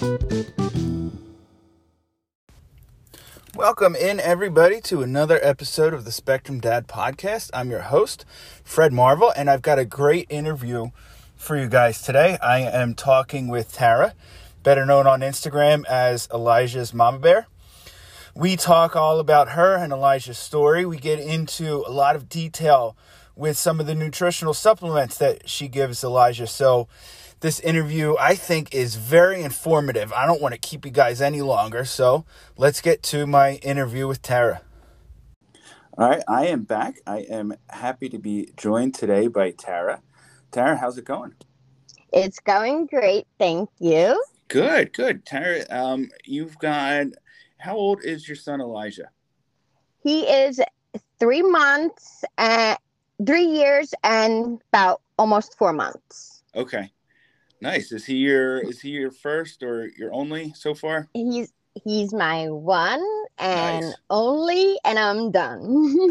Welcome in, everybody, to another episode of the Spectrum Dad Podcast. I'm your host, Fred Marvel, and I've got a great interview for you guys today. I am talking with Tara, better known on Instagram as Elijah's Mama Bear. We talk all about her and Elijah's story. We get into a lot of detail with some of the nutritional supplements that she gives Elijah. So this interview, I think, is very informative. I don't want to keep you guys any longer, so let's get to my interview with Tara. All right, I am back. I am happy to be joined today by Tara. Tara, how's it going? It's going great, thank you. Good. Tara, how old is your son Elijah? He is 3 months, 3 years, and about almost 4 months. Okay. Nice. Is he your first or your only so far? He's my one and Nice. only, and I'm done.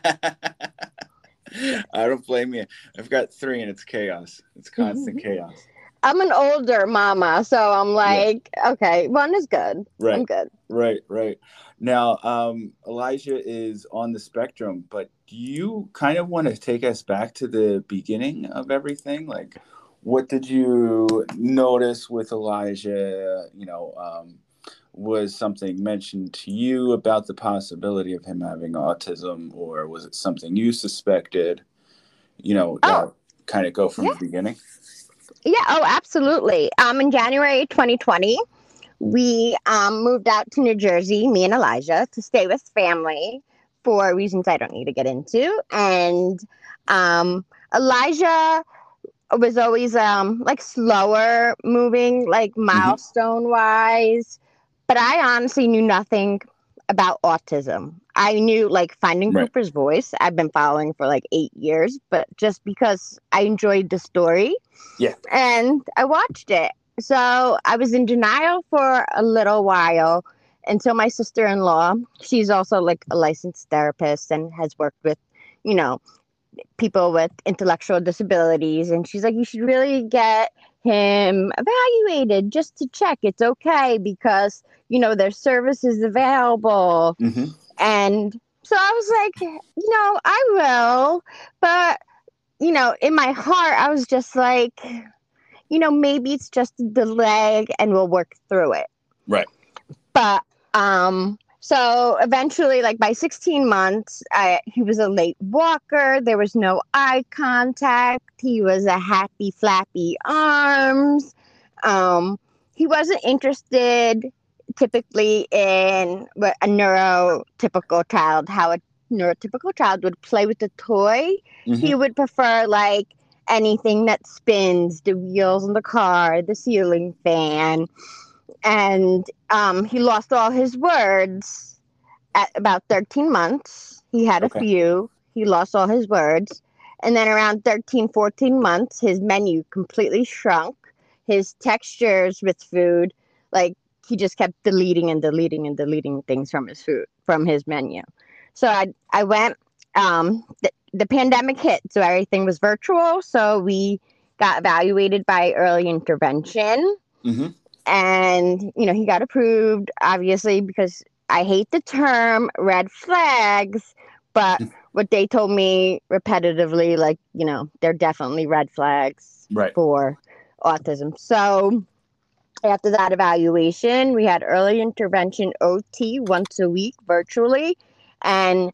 I don't blame you. I've got 3 and it's chaos. It's constant chaos. I'm an older mama, so I'm like, okay, 1 is good. Right. I'm good. Right. Now, Elijah is on the spectrum, but do you kind of want to take us back to the beginning of everything? Like, what did you notice with Elijah? Was something mentioned to you about the possibility of him having autism, or was it something you suspected? Kind of go from the beginning. Yeah, absolutely. In January 2020, we moved out to New Jersey, me and Elijah, to stay with family for reasons I don't need to get into. And Elijah was always slower moving, like milestone wise. But I honestly knew nothing about autism. I knew Finding Cooper's Voice. I've been following for 8 years, but just because I enjoyed the story. Yeah. And I watched it. So I was in denial for a little while until my sister-in-law, she's also a licensed therapist and has worked with, people with intellectual disabilities. And she's like, you should really get him evaluated just to check it's okay because, there's services available. Mm-hmm. And so I was like, I will. But, in my heart, I was just like, maybe it's just a delay and we'll work through it. Right. But, so eventually, by 16 months, he was a late walker. There was no eye contact. He was a happy, flappy arms. He wasn't interested typically in what a neurotypical child, how a neurotypical child would play with a toy. Mm-hmm. He would prefer anything that spins, the wheels in the car, the ceiling fan. And he lost all his words at about 13 months. He had a few. He lost all his words. And then around 13, 14 months, his menu completely shrunk. His textures with food, he just kept deleting things from his food, from his menu. So I went, the pandemic hit, so everything was virtual. So we got evaluated by early intervention. Mm-hmm. And, he got approved, obviously, because I hate the term red flags, but what they told me repetitively, they're definitely red flags for autism. So after that evaluation, we had early intervention OT once a week virtually and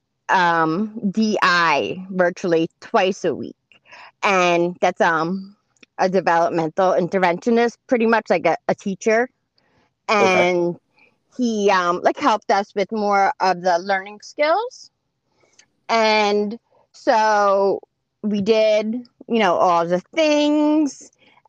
DI virtually twice a week. And that's a developmental interventionist, pretty much like a teacher. And he helped us with more of the learning skills. And so we did, all the things.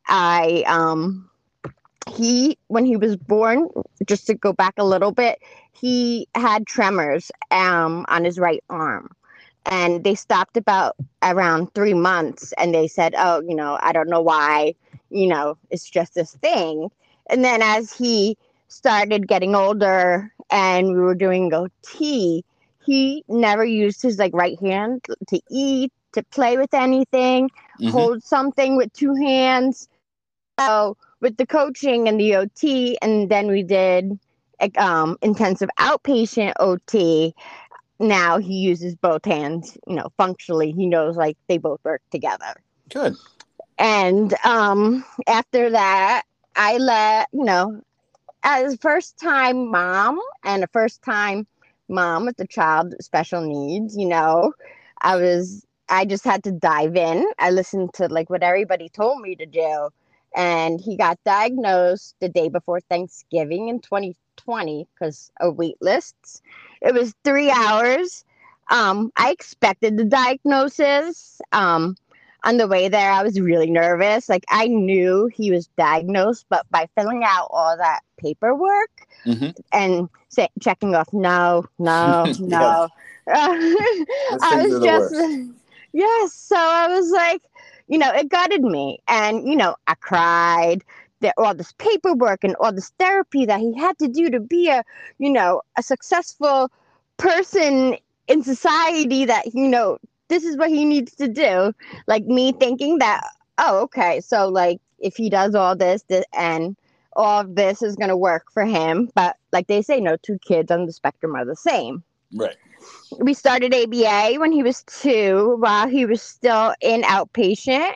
When he was born, just to go back a little bit, he had tremors on his right arm. And they stopped around 3 months, and they said, oh, I don't know why, it's just this thing. And then as he started getting older and we were doing OT, he never used his right hand to eat, to play with anything, hold something with 2 hands. So with the coaching and the OT, and then we did intensive outpatient OT. Now he uses both hands, functionally. He knows like they both work together. Good. And after that, I let, as a first time mom and a first time mom with a child with special needs, I just had to dive in. I listened to like what everybody told me to do. And he got diagnosed the day before Thanksgiving in 2020 because of wait lists. It was 3 hours. I expected the diagnosis. On the way there, I was really nervous. Like, I knew he was diagnosed, but by filling out all that paperwork and checking off no, no, I was just, yes. So I was like, it gutted me. And, I cried. All this paperwork and all this therapy that he had to do to be a successful person in society that, this is what he needs to do. Like me thinking that, oh, okay. So like if he does all this and all of this is going to work for him. But like they say, no two kids on the spectrum are the same. Right. We started ABA when he was 2 while he was still in outpatient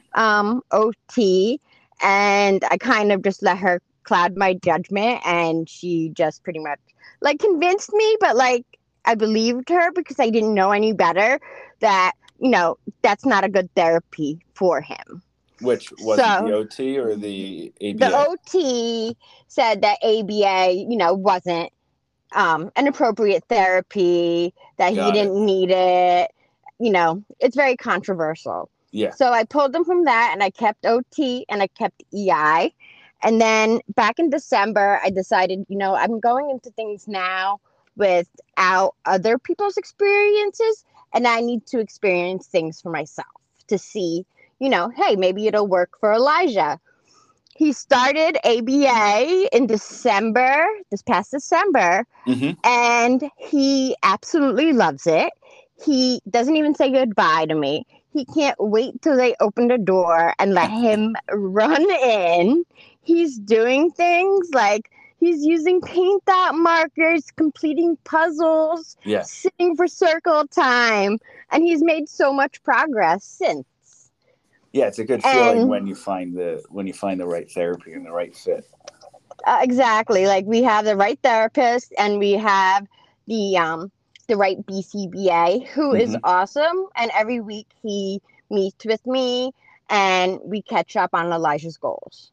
OT. And I kind of just let her cloud my judgment. And she just pretty much like convinced me. But like I believed her because I didn't know any better that, that's not a good therapy for him. Which was the OT or the ABA? The OT said that ABA, wasn't an appropriate therapy, that he didn't need it. It's very controversial. Yeah. So I pulled him from that and I kept OT and I kept EI. And then back in December, I decided, I'm going into things now without other people's experiences. And I need to experience things for myself to see, hey, maybe it'll work for Elijah. He started ABA in December, this past December, and he absolutely loves it. He doesn't even say goodbye to me. He can't wait till they open the door and let him run in. He's doing things like he's using paint dot markers, completing puzzles, sitting for circle time, and he's made so much progress since. Yeah, it's a good feeling when you find the right therapy and the right fit. Exactly. Like we have the right therapist and we have the right BCBA who is awesome. And every week he meets with me and we catch up on Elijah's goals.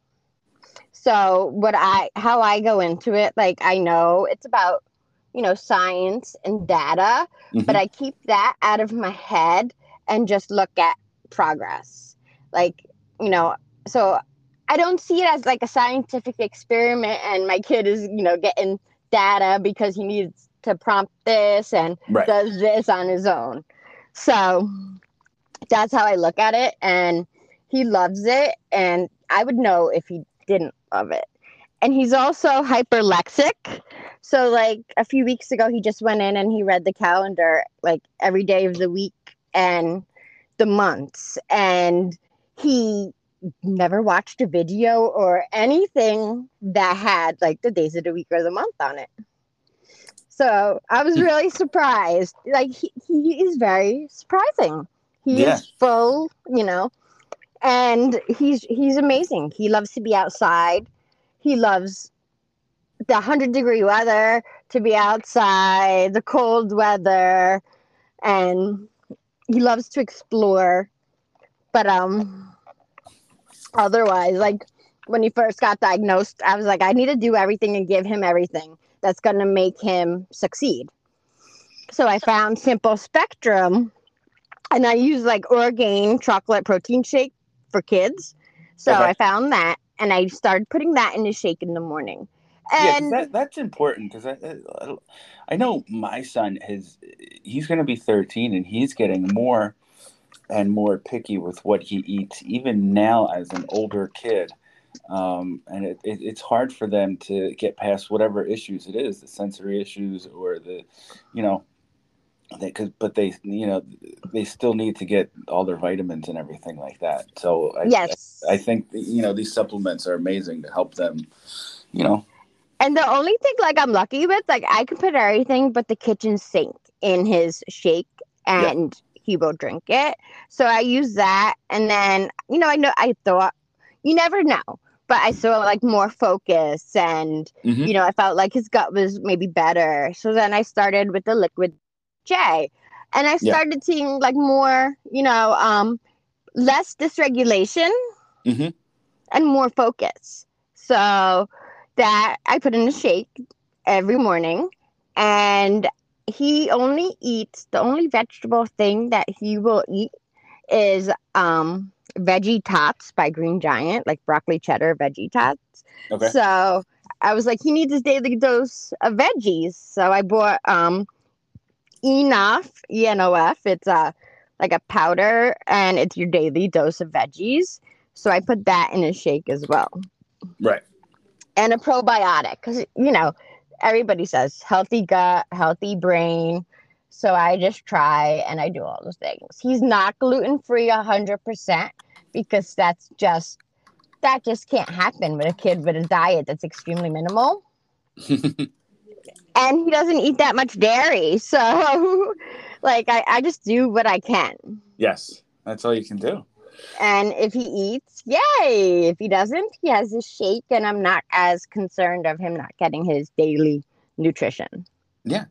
So how I go into it, like I know it's about, science and data, but I keep that out of my head and just look at progress. Like, so I don't see it as like a scientific experiment and my kid is, getting data because he needs to prompt this and does this on his own. So that's how I look at it. And he loves it. And I would know if he didn't love it. And he's also hyperlexic. So like a few weeks ago, he just went in and he read the calendar like every day of the week and the months. And he never watched a video or anything that had like the days of the week or the month on it. So I was really surprised. Like he is very surprising. He is full, and he's amazing. He loves to be outside. He loves the 100-degree weather, to be outside, the cold weather, and he loves to explore. But otherwise, like when he first got diagnosed, I was like, I need to do everything and give him everything that's going to make him succeed. So I found Simple Spectrum, and I use like Orgain chocolate protein shake for kids. So I found that, and I started putting that in his shake in the morning. And that's important because I know my son he's going to be 13 and he's getting more and more picky with what he eats, even now as an older kid. And it's hard for them to get past whatever issues it is, the sensory issues or the, they still need to get all their vitamins and everything like that. So I Yes. think these supplements are amazing to help them. You know. And the only thing like I'm lucky with, like I can put everything but the kitchen sink in his shake Yeah. and he will drink it. So I use that and then, I thought you never know. But I saw like more focus and Hmm. I felt like his gut was maybe better. So then I started with the liquid J. And I Yeah. started seeing like more, less dysregulation Hmm. and more focus. So that I put in a shake every morning, and he only eats the only vegetable thing that he will eat is veggie tots by Green Giant, like broccoli cheddar veggie tots. Okay. So I was like, he needs his daily dose of veggies. So I bought Enough, ENOF. It's a like a powder, and it's your daily dose of veggies. So I put that in a shake as well, Right. and a probiotic because everybody says healthy gut, healthy brain. So I just try and I do all those things. He's not gluten free 100% because that just can't happen with a kid with a diet that's extremely minimal. And he doesn't eat that much dairy. So, like, I just do what I can. Yes, that's all you can do. And if he eats, yay. If he doesn't, he has his shake, and I'm not as concerned of him not getting his daily nutrition. Yeah.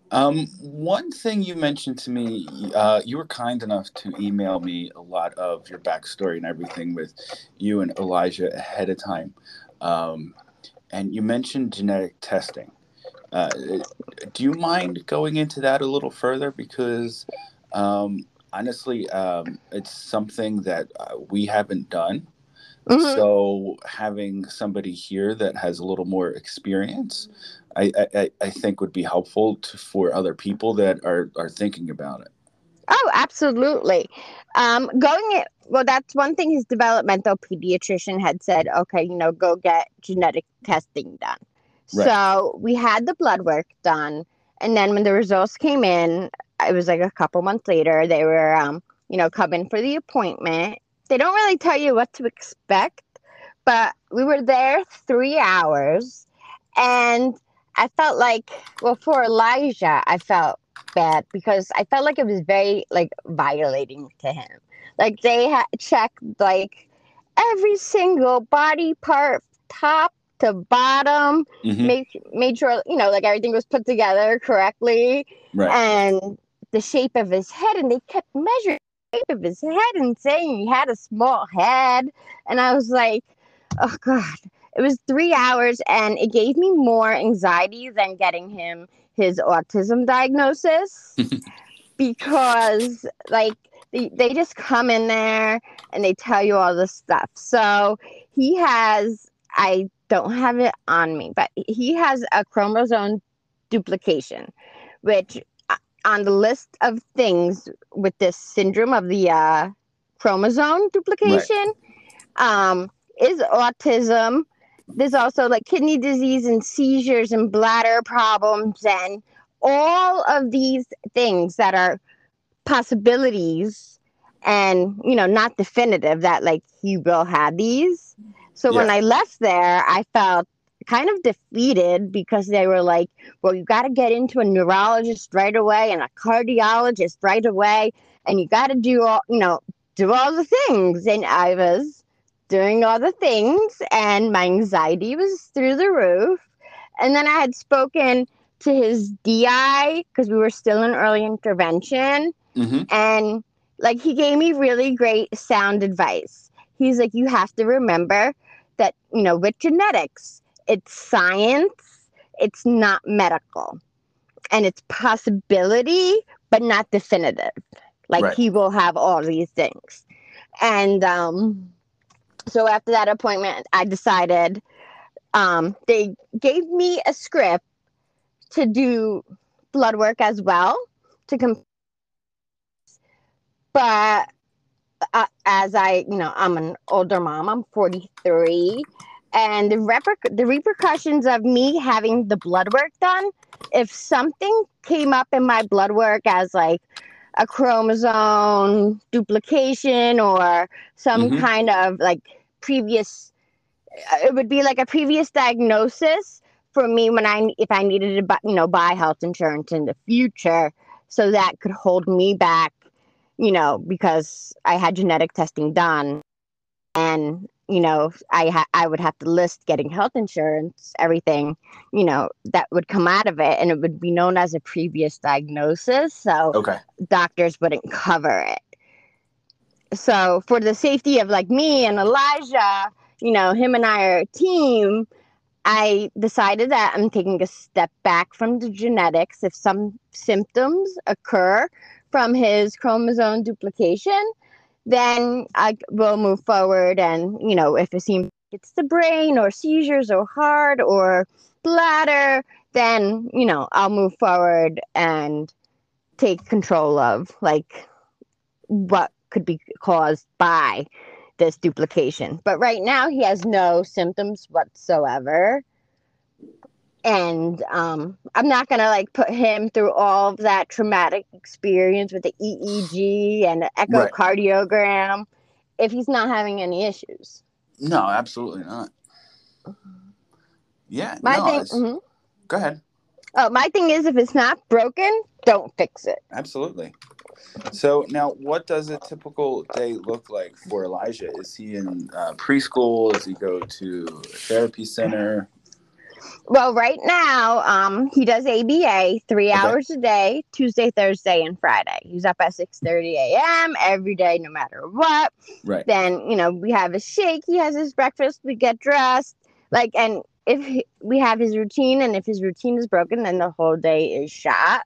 One thing you mentioned to me, you were kind enough to email me a lot of your backstory and everything with you and Elijah ahead of time. Um, and you mentioned genetic testing. Uh, do you mind going into that a little further? Because honestly, it's something that we haven't done. Hmm. So having somebody here that has a little more experience, I think would be helpful for other people that are thinking about it. Oh, absolutely. Well, that's one thing his developmental pediatrician had said, okay, go get genetic testing done. Right. So we had the blood work done. And then when the results came in, it was like a couple months later, they were, coming for the appointment. They don't really tell you what to expect, but we were there 3 hours. And I felt like, well, for Elijah, I felt bad because I felt like it was very like violating to him. Like they had checked like every single body part, top to bottom, Hmm. made sure like everything was put together correctly, Right. and the shape of his head, and they kept measuring the shape of his head and saying he had a small head, and I was like, oh god. It was 3 hours, and it gave me more anxiety than getting him his autism diagnosis because like they just come in there and they tell you all this stuff. So he has, I don't have it on me, but he has a chromosome duplication, which on the list of things with this syndrome of the chromosome Right. duplication um, is autism. There's also like kidney disease and seizures and bladder problems and all of these things that are possibilities and not definitive that like he will have these. So when Yeah. I left there, I felt kind of defeated because they were like, well, you got to get into a neurologist right away and a cardiologist right away, and you got to do all the things. And I was doing all the things, and my anxiety was through the roof. And then I had spoken to his DI because we were still in early intervention, Hmm. and like he gave me really great sound advice. He's like, you have to remember that, with genetics, it's science, it's not medical. And it's possibility, but not definitive. Like Right. he will have all these things. And so after that appointment, I decided they gave me a script to do blood work as well to but as I'm an older mom, I'm 43. And the repercussions of me having the blood work done, if something came up in my blood work as like a chromosome duplication or some Mm-hmm. kind of like previous, it would be like a previous diagnosis for me when if I needed to buy health insurance in the future, so that could hold me back, because I had genetic testing done, and I would have to list getting health insurance, everything, that would come out of it, and it would be known as a previous diagnosis, so Okay. doctors wouldn't cover it. So for the safety of like me and Elijah, him and I are a team. I decided that I'm taking a step back from the genetics. If some symptoms occur from his chromosome duplication, then I will move forward. And, if it seems it's the brain or seizures or heart or bladder, then, I'll move forward and take control of like what could be caused by this duplication. But right now he has no symptoms whatsoever. And I'm not going to like put him through all of that traumatic experience with the EEG and the Right. echocardiogram if he's not having any issues. No, absolutely not. Yeah. My no. thing, mhm. Go ahead. Oh, my thing is, if it's not broken, don't fix it. Absolutely. So now, what does a typical day look like for Elijah? Is he in preschool? Does he go to a therapy center? Well, right now, he does ABA 3 hours a day, Tuesday, Thursday, and Friday. He's up at 6:30 a.m. every day, no matter what. Right. Then, we have a shake. He has his breakfast. We get dressed. And if we have his routine, and if his routine is broken, then the whole day is shot.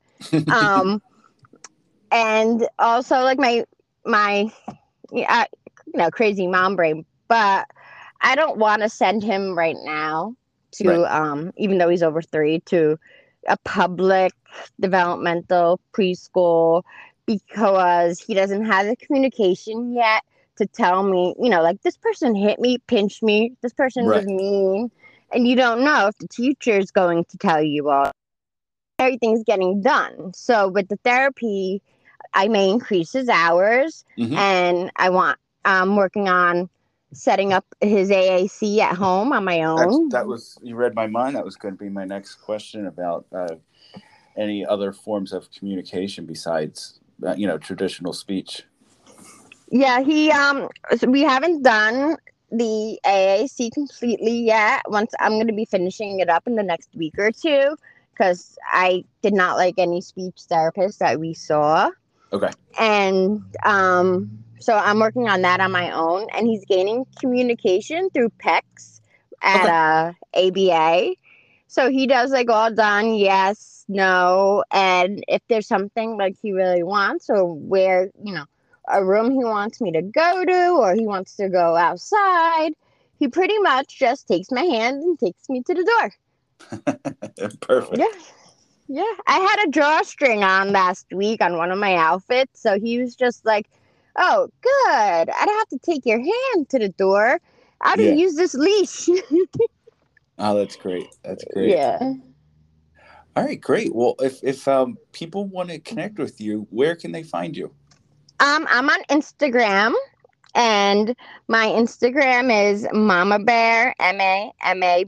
And also, like my crazy mom brain, but I don't want to send him right now to even though he's over 3, to a public developmental preschool, because he doesn't have the communication yet to tell me, like, this person hit me, pinched me, this person was mean, and you don't know if the teacher is going to tell you all. Everything's getting done. So with the therapy, I may increase his hours, and I'm working on setting up his AAC at home on my own. You read my mind. That was going to be my next question about any other forms of communication besides, traditional speech. Yeah, we haven't done the AAC completely yet. I'm going to be finishing it up in the next week or two, because I did not like any speech therapist that we saw. Okay. And so I'm working on that on my own, and he's gaining communication through PECS at ABA. So he does like all done, yes, no, and if there's something like he really wants, or where, a room he wants me to go to, or he wants to go outside, he pretty much just takes my hand and takes me to the door. Perfect. Yeah. I had a drawstring on last week on one of my outfits, so he was just like, oh, good. I don't have to take your hand to the door. I'll just use this leash. Oh, that's great. That's great. Yeah. All right, great. Well, if people want to connect with you, where can they find you? I'm on Instagram, and my Instagram is Mama Bear, MAMABEAR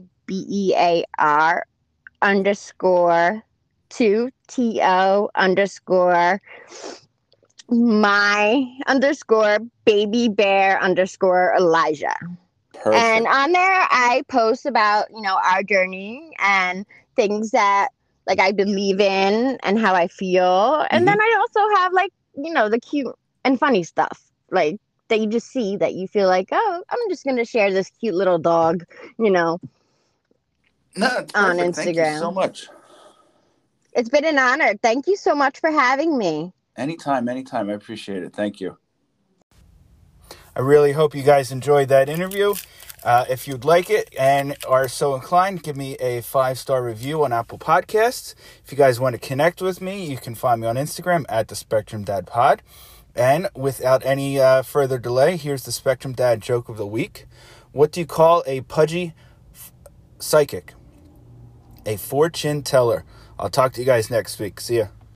_2 TO _my _baby bear _Elijah. Perfect. And on there, I post about, our journey and things that like I believe in and how I feel. And then I also have like, the cute and funny stuff like that you just see that you feel like, oh, I'm just going to share this cute little dog, No, it's on perfect. Instagram. Thank you so much. It's been an honor. Thank you so much for having me. Anytime. I appreciate it. Thank you. I really hope you guys enjoyed that interview. If you'd like it and are so inclined, give me a 5-star review on Apple Podcasts. If you guys want to connect with me, you can find me on Instagram at the Spectrum Dad Pod. And without any further delay, here's the Spectrum Dad joke of the week. What do you call a pudgy psychic, a fortune teller. I'll talk to you guys next week. See ya.